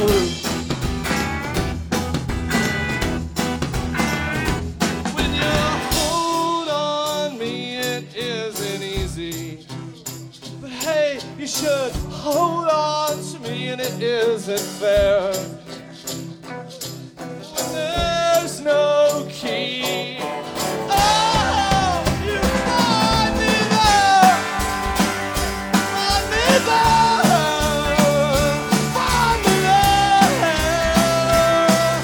When you hold on me, it isn't easy. But hey, you should hold on to me, and it isn't fair. There's no key. Oh, you find me there. Find me there. Find me there.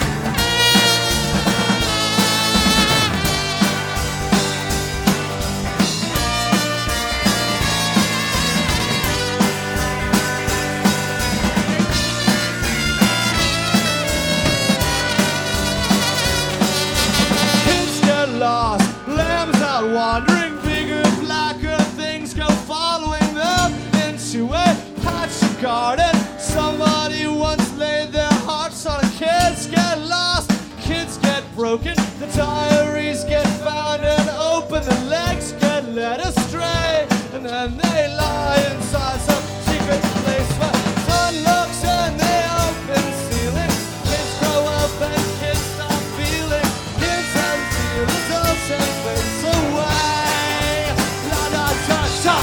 Kids get lost, lambs out wandering, bigger, blacker things go following them into a patch of garden. Somebody once laid their hearts on it. Kids get lost, kids get broken, the diaries get found and open, the legs get led astray, and then they lie inside some secret place where sun looks and they open ceiling. Kids grow up and kids stop feeling. Kids and feelings don't take place away. La da da da.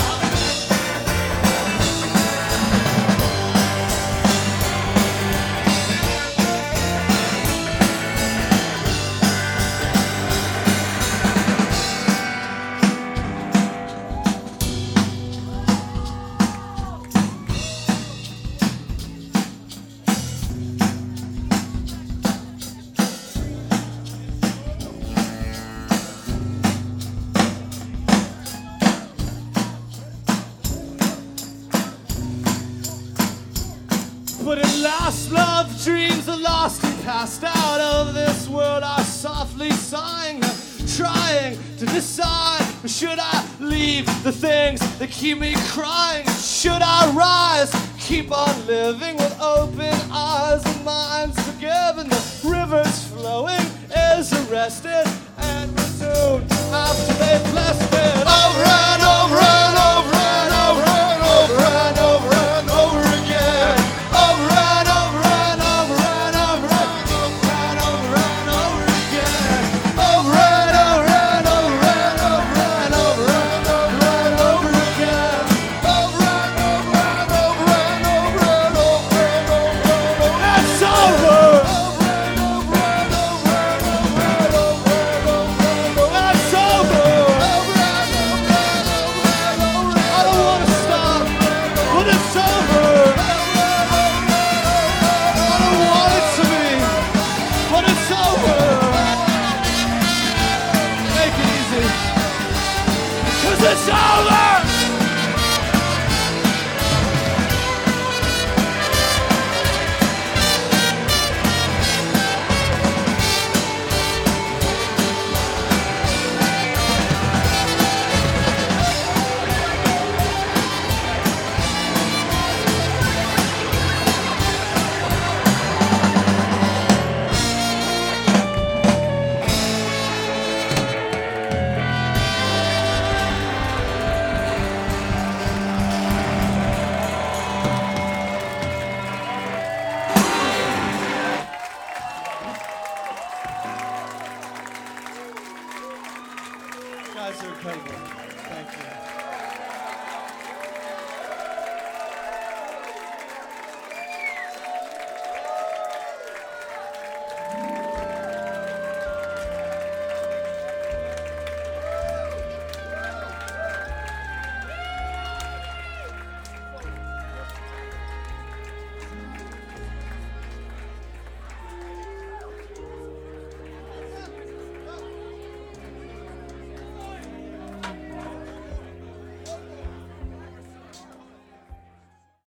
But at last, love dreams are lost and passed out of this world are softly sighing, trying to decide, should I leave the things that keep me crying? Should I rise, keep on living with open eyes and minds forgiven? The river's flowing is arrested and resumed after they blessed it. Over and over and over and over and over and over and over again. Over and over and over and over and over and over and over again. Over and over and over and over and over and over and over again. Over and over and over and over and over and over and over. It's over. Over and over and over and over and over and over and over. It's over. Over and over and over and over. I don't want to stop, but it's over. But it's over. Make it easy, 'cause it's over.